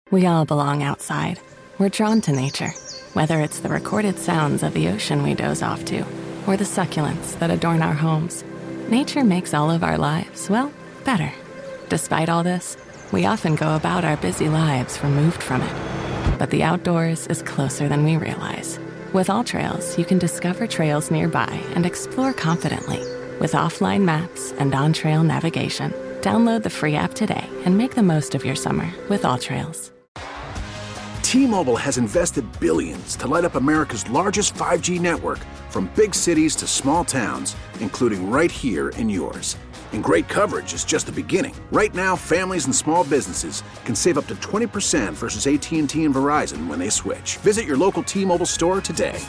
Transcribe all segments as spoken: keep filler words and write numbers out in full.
We all belong outside. We're drawn to nature, whether it's the recorded sounds of the ocean we doze off to, or the succulents that adorn our homes. Nature makes all of our lives, well, better. Despite all this, we often go about our busy lives removed from it. But the outdoors is closer than we realize. With AllTrails, you can discover trails nearby and explore confidently. With offline maps and on-trail navigation, download the free app today and make the most of your summer with AllTrails. T-Mobile has invested billions to light up America's largest five G network, from big cities to small towns, including right here in yours. And great coverage is just the beginning. Right now, families and small businesses can save up to twenty percent versus A T and T and Verizon when they switch. Visit your local T-Mobile store today.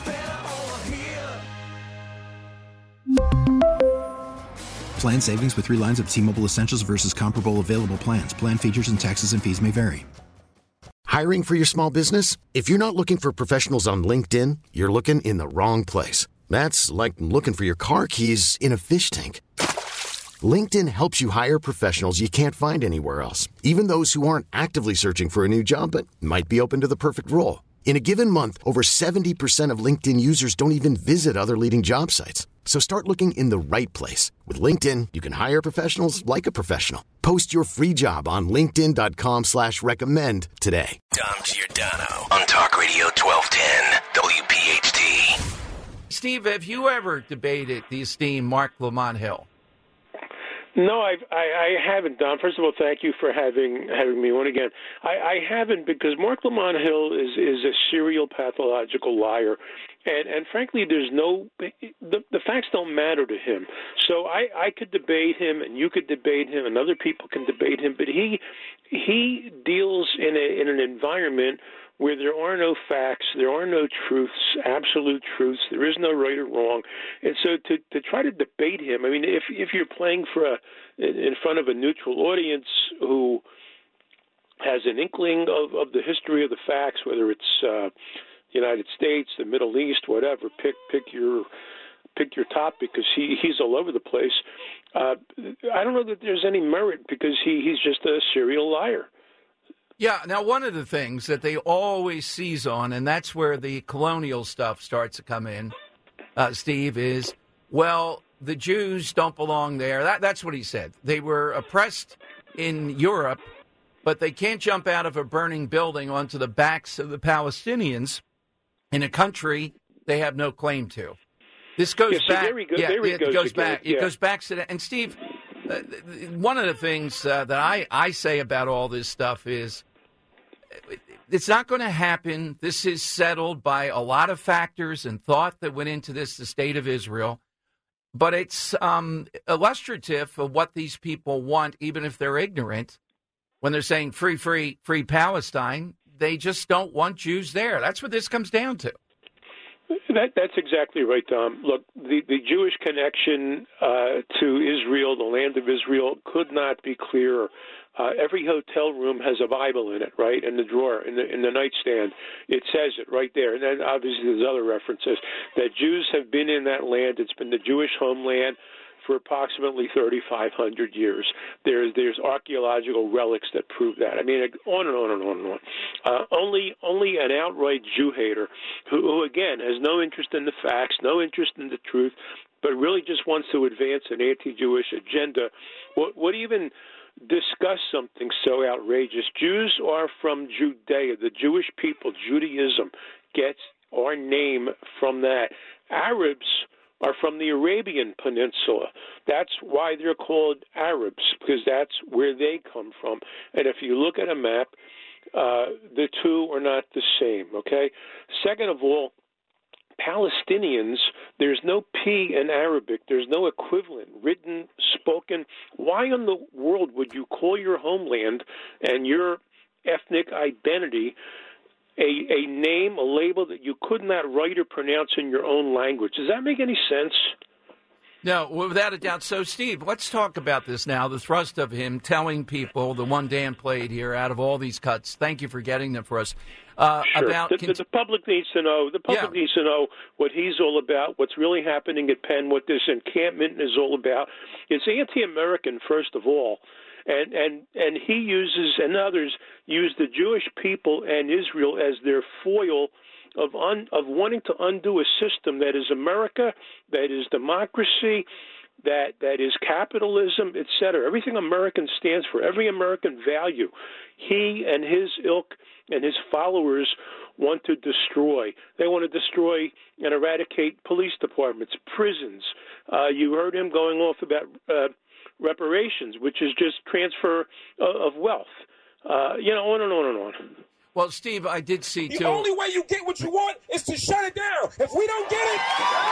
Plan savings with three lines of T-Mobile Essentials versus comparable available plans. Plan features and taxes and fees may vary. Hiring for your small business? If you're not looking for professionals on LinkedIn, you're looking in the wrong place. That's like looking for your car keys in a fish tank. LinkedIn helps you hire professionals you can't find anywhere else, even those who aren't actively searching for a new job but might be open to the perfect role. In a given month, over seventy percent of LinkedIn users don't even visit other leading job sites. So start looking in the right place. With LinkedIn, you can hire professionals like a professional. Post your free job on linkedin.com slash recommend today. Dom Giordano on Talk Radio twelve ten W P H T. Steve, have you ever debated the esteemed Marc Lamont Hill? No, I've, I, I haven't, Don. First of all, thank you for having having me on again. I, I haven't because Marc Lamont Hill is, is a serial pathological liar. And, and frankly, there's no the, – the facts don't matter to him. So I, I could debate him and you could debate him and other people can debate him. But he he deals in a in an environment where there are no facts, there are no truths, absolute truths. There is no right or wrong. And so to, to try to debate him, I mean, if if you're playing for a in front of a neutral audience who has an inkling of, of the history of the facts, whether it's uh, the United States, the Middle East, whatever, pick pick your pick your top because he, he's all over the place. Uh, I don't know that there's any merit because he, he's just a serial liar. Yeah, now one of the things that they always seize on, and that's where the colonial stuff starts to come in, uh, Steve, is, well, the Jews don't belong there. That, that's what he said. They were oppressed in Europe, but they can't jump out of a burning building onto the backs of the Palestinians in a country they have no claim to. This goes yeah, so back. There he go, yeah, there he it goes, goes again. back. Yeah. It goes back to that. And Steve, uh, one of the things uh, that I, I say about all this stuff is it's not going to happen. This is settled by a lot of factors and thought that went into this, the state of Israel. But it's um, illustrative of what these people want, even if they're ignorant. When they're saying free, free, free Palestine, they just don't want Jews there. That's what this comes down to. That, that's exactly right, Tom. Look, the, the Jewish connection uh, to Israel, the land of Israel, could not be clearer. Uh, every hotel room has a Bible in it, right, in the drawer, in the in the nightstand. It says it right there. And then obviously there's other references that Jews have been in that land. It's been the Jewish homeland for approximately thirty-five hundred years. There's there's archaeological relics that prove that. I mean, on and on and on and on. Uh, only only an outright Jew hater who, who, again, has no interest in the facts, no interest in the truth, but really just wants to advance an anti-Jewish agenda, would, would even discuss something so outrageous. Jews are from Judea. The Jewish people, Judaism, gets our name from that. Arabs are from the Arabian Peninsula. That's why they're called Arabs, because that's where they come from. And if you look at a map, uh, the two are not the same, okay? Second of all, Palestinians, there's no P in Arabic. There's no equivalent, written, spoken. Why in the world would you call your homeland and your ethnic identity a, a name, a label that you could not write or pronounce in your own language? Does that make any sense? No, without a doubt. So, Steve, let's talk about this now, the thrust of him telling people, the one Dan played here out of all these cuts, thank you for getting them for us, uh, sure. about... The, the, the public needs to know. The public yeah. needs to know what he's all about, what's really happening at Penn, what this encampment is all about. It's anti-American, first of all. And, and, and he uses, and others use the Jewish people and Israel as their foil of un, of wanting to undo a system that is America, that is democracy, that that is capitalism, et cetera. Everything American stands for, every American value, he and his ilk and his followers want to destroy. They want to destroy and eradicate police departments, prisons. Uh, you heard him going off about uh, reparations, which is just transfer of wealth. Uh, you know, on and on and on. Well, Steve, I did see, the too. The only way you get what you want is to shut it down. If we don't get it,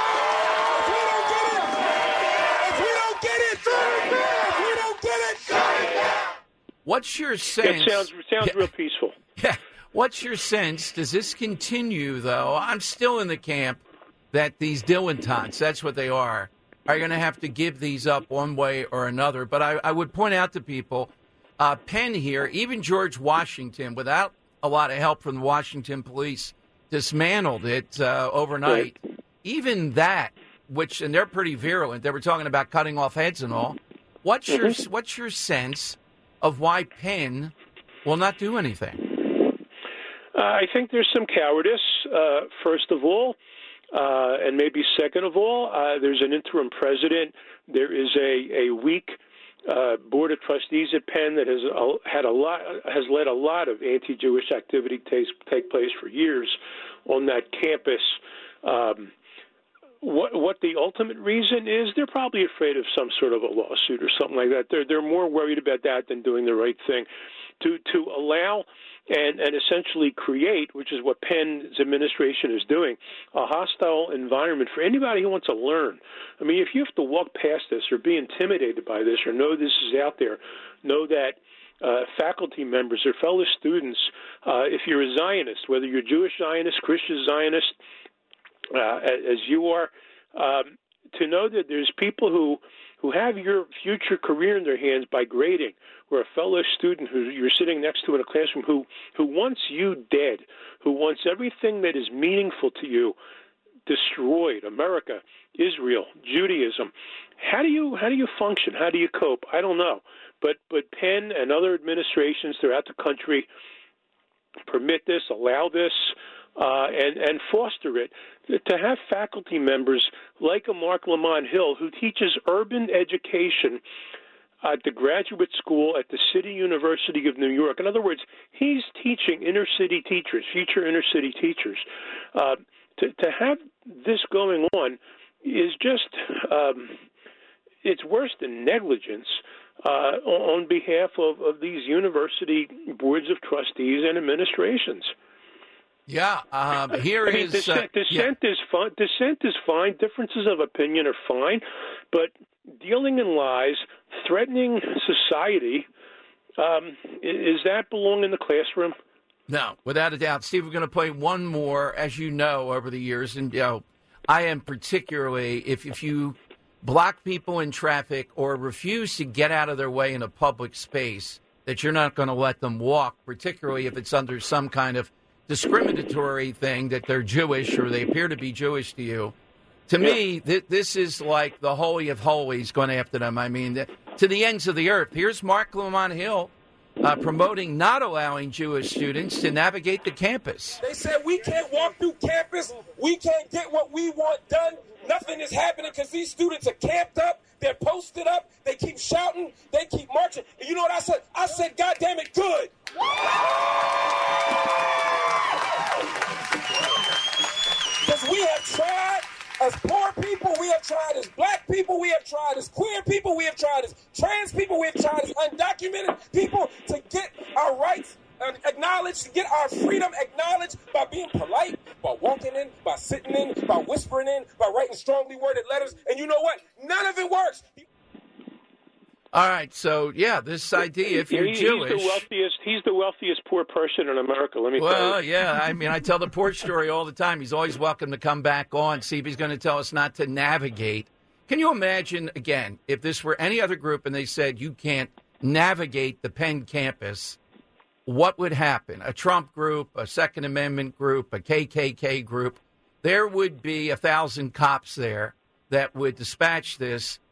if we don't get it, if we don't get it, if we don't get it, shut it down. What's your sense? It sounds, sounds yeah. real peaceful. Yeah. What's your sense? Does this continue, though? I'm still in the camp that these dilettantes, that's what they are, are going to have to give these up one way or another. But I, I would point out to people, uh, Penn here, even George Washington, without a lot of help from the Washington police, dismantled it uh, overnight. Right. Even that, which, and they're pretty virulent, they were talking about cutting off heads and all. What's mm-hmm. your what's your sense of why Penn will not do anything? Uh, I think there's some cowardice, uh, first of all, uh, and maybe second of all. Uh, there's an interim president. There is a, a weak Uh, board of trustees at Penn that has uh, had a lot has led a lot of anti-Jewish activity take take place for years on that campus. Um, what what the ultimate reason is? They're probably afraid of some sort of a lawsuit or something like that. They're they're more worried about that than doing the right thing. To to allow and and essentially create, which is what Penn's administration is doing, a hostile environment for anybody who wants to learn. I mean, if you have to walk past this or be intimidated by this or know this is out there, know that uh, faculty members or fellow students, uh, if you're a Zionist, whether you're Jewish Zionist, Christian Zionist, uh, as you are, um, to know that there's people who who have your future career in their hands by grading, or a fellow student who you're sitting next to in a classroom who, who wants you dead, who wants everything that is meaningful to you destroyed, America, Israel, Judaism. How do you how do you function? How do you cope? I don't know. But but Penn and other administrations throughout the country permit this, allow this, uh, and, and foster it. To have faculty members like a Mark Lamont Hill, who teaches urban education at the graduate school at the City University of New York. In other words, he's teaching inner-city teachers, future inner-city teachers. Uh, to, to have this going on is just, um, it's worse than negligence uh, on behalf of, of these university boards of trustees and administrations. Yeah, um, here I mean, is dissent, uh, dissent yeah. is fine. Dissent is fine. Differences of opinion are fine, but dealing in lies, threatening society, um, is that belong in the classroom? No, without a doubt. Steve, we're going to play one more, as you know, over the years, and you know, I am particularly if if you block people in traffic or refuse to get out of their way in a public space, that you're not going to let them walk, particularly if it's under some kind of discriminatory thing that they're Jewish or they appear to be Jewish to you. To yeah. me, th- this is like the holy of holies going after them. I mean, th- to the ends of the earth. Here's Mark Lamont Hill uh, promoting not allowing Jewish students to navigate the campus. They said we can't walk through campus. We can't get what we want done. Nothing is happening because these students are camped up. They're posted up. They keep shouting. They keep marching. And you know what I said? I said, God damn it, good. Because we have tried as poor people, we have tried as black people, we have tried as queer people, we have tried as trans people, we have tried as undocumented people to get our rights acknowledged, to get our freedom acknowledged by being polite, by walking in, by sitting in, by whispering in, by writing strongly worded letters. And you know what? None of it works. All right, so yeah, this idea, if you're he, Jewish, he's the wealthiest. He's the wealthiest poor person in America. Let me well, tell you. Well, yeah, I mean, I tell the porch story all the time. He's always welcome to come back on, see if he's going to tell us not to navigate. Can you imagine again if this were any other group and they said you can't navigate the Penn campus? What would happen? A Trump group, a Second Amendment group, a K K K group. There would be a thousand cops there that would dispatch this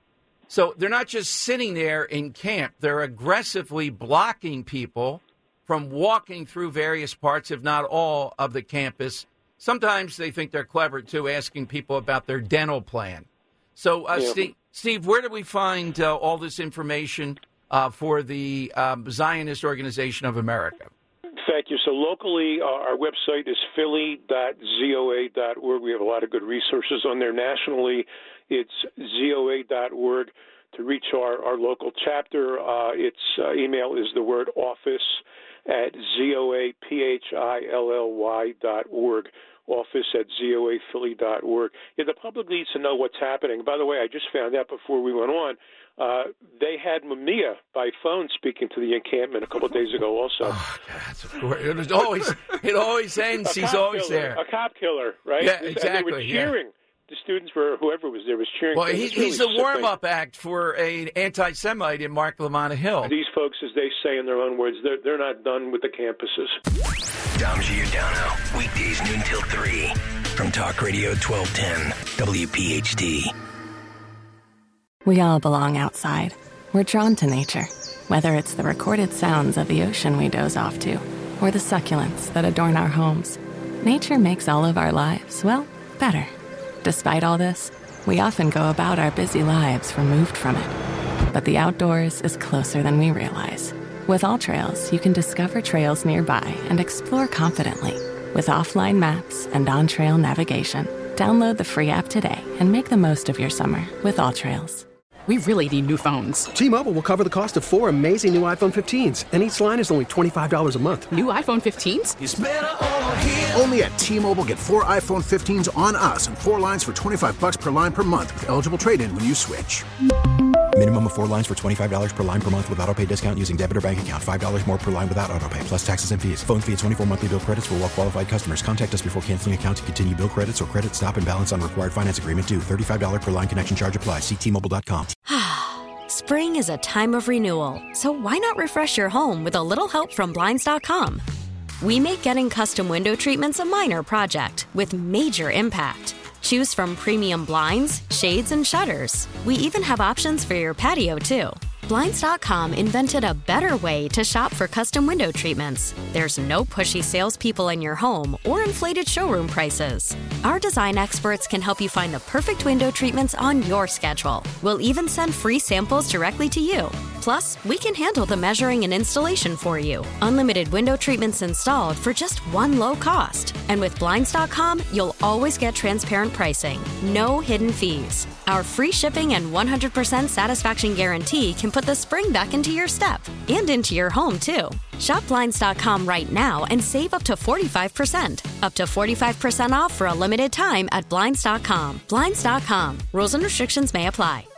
So they're not just sitting there in camp. They're aggressively blocking people from walking through various parts, if not all, of the campus. Sometimes they think they're clever, too, asking people about their dental plan. So, uh, yeah. Steve, Steve, where do we find uh, all this information uh, for the um, Zionist Organization of America? Thank you. So locally, uh, our website is philly dot z o a dot org. We have a lot of good resources on there. Nationally, it's z o a dot org. To reach our, our local chapter, uh, its uh, email is the word office at z o a p h i l l y dot org. Office at z o a philly dot org. Yeah, the public needs to know what's happening. By the way, I just found out before we went on, uh, they had Mumia by phone speaking to the encampment a couple of days ago also. Oh, that's of course. It, was always, it always ends. He's always killer, there. A cop killer, right? Yeah, exactly. And they were cheering. Yeah. The students were, whoever was there was cheering. Well, he, was really he's the warm-up act for an anti-Semite in Mark Lamanna Hill. These folks, as they say in their own words, they're, they're not done with the campuses. Dom Giordano, weekdays noon till three, from Talk Radio twelve ten, W P H T. We all belong outside. We're drawn to nature, whether it's the recorded sounds of the ocean we doze off to, or the succulents that adorn our homes. Nature makes all of our lives, well, better. Despite all this, we often go about our busy lives removed from it. But the outdoors is closer than we realize. With AllTrails, you can discover trails nearby and explore confidently. With offline maps and on-trail navigation, download the free app today and make the most of your summer with AllTrails. We really need new phones. T-Mobile will cover the cost of four amazing new iPhone fifteens, and each line is only twenty-five dollars a month. New iPhone fifteens? It's better over here. Only at T-Mobile, get four iPhone fifteens on us and four lines for twenty-five dollars per line per month with eligible trade-in when you switch. Minimum of four lines for twenty-five dollars per line per month with autopay discount using debit or bank account. five dollars more per line without autopay, plus taxes and fees. Phone fee at twenty-four monthly bill credits for well-qualified customers. Contact us before canceling account to continue bill credits or credit stop and balance on required finance agreement due. thirty-five dollars per line connection charge applies. See T Mobile dot com. Spring is a time of renewal, so why not refresh your home with a little help from Blinds dot com? We make getting custom window treatments a minor project with major impact. Choose from premium blinds, shades, and shutters. We even have options for your patio, too. Blinds dot com invented a better way to shop for custom window treatments. There's no pushy salespeople in your home or inflated showroom prices. Our design experts can help you find the perfect window treatments on your schedule. We'll even send free samples directly to you. Plus, we can handle the measuring and installation for you. Unlimited window treatments installed for just one low cost. And with Blinds dot com, you'll always get transparent pricing. No hidden fees. Our free shipping and one hundred percent satisfaction guarantee can put the spring back into your step and into your home, too. Shop Blinds dot com right now and save up to forty-five percent. Up to forty-five percent off for a limited time at Blinds dot com. Blinds dot com. Rules and restrictions may apply.